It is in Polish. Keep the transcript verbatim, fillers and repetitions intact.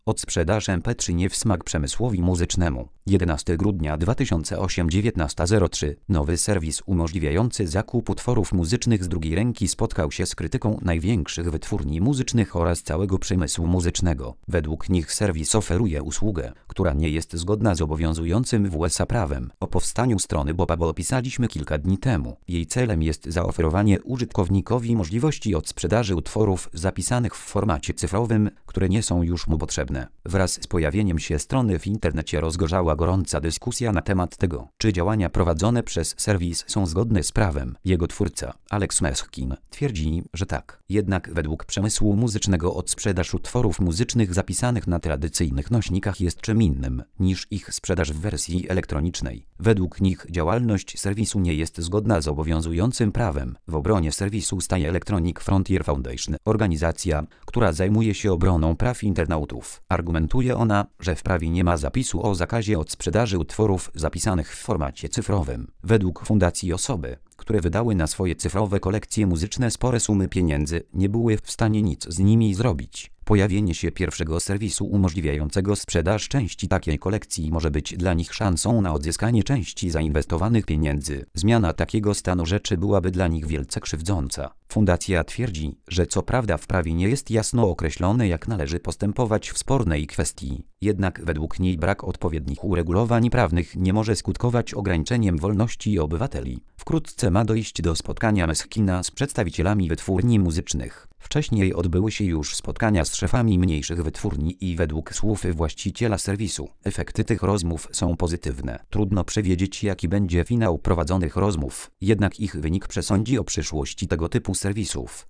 Odsprzedaż M P trzy nie w smak przemysłowi muzycznemu. jedenastego grudnia dwa tysiące ósmego dziewiętnaście zero trzy. Nowy serwis umożliwiający zakup utworów muzycznych z drugiej ręki spotkał się z krytyką największych wytwórni muzycznych oraz całego przemysłu muzycznego. Według nich serwis oferuje usługę, która nie jest zgodna z obowiązującym w U S A prawem. O powstaniu strony Bobabo opisaliśmy kilka dni temu. Jej celem jest zaoferowanie użytkownikowi możliwości odsprzedaży utworów zapisanych w formacie cyfrowym, które nie są już mu potrzebne. Wraz z pojawieniem się strony w internecie rozgorzała gorąca dyskusja na temat tego, czy działania prowadzone przez serwis są zgodne z prawem. Jego twórca, Alex Meskin, twierdzi, że tak. Jednak według przemysłu muzycznego odsprzedaż utworów muzycznych zapisanych na tradycyjnych nośnikach jest czym innym niż ich sprzedaż w wersji elektronicznej. Według nich działalność serwisu nie jest zgodna z obowiązującym prawem. W obronie serwisu staje Electronic Frontier Foundation, organizacja, która zajmuje się obroną praw internautów. Argumentuje ona, że w prawie nie ma zapisu o zakazie odsprzedaży utworów zapisanych w formacie cyfrowym. Według fundacji osoby, które wydały na swoje cyfrowe kolekcje muzyczne spore sumy pieniędzy, nie były w stanie nic z nimi zrobić. Pojawienie się pierwszego serwisu umożliwiającego sprzedaż części takiej kolekcji może być dla nich szansą na odzyskanie części zainwestowanych pieniędzy. Zmiana takiego stanu rzeczy byłaby dla nich wielce krzywdząca. Fundacja twierdzi, że co prawda w prawie nie jest jasno określone, jak należy postępować w spornej kwestii. Jednak według niej brak odpowiednich uregulowań prawnych nie może skutkować ograniczeniem wolności obywateli. Wkrótce ma dojść do spotkania Meskina z przedstawicielami wytwórni muzycznych. Wcześniej odbyły się już spotkania z szefami mniejszych wytwórni i według słów właściciela serwisu, efekty tych rozmów są pozytywne. Trudno przewidzieć, jaki będzie finał prowadzonych rozmów, jednak ich wynik przesądzi o przyszłości tego typu serwisów.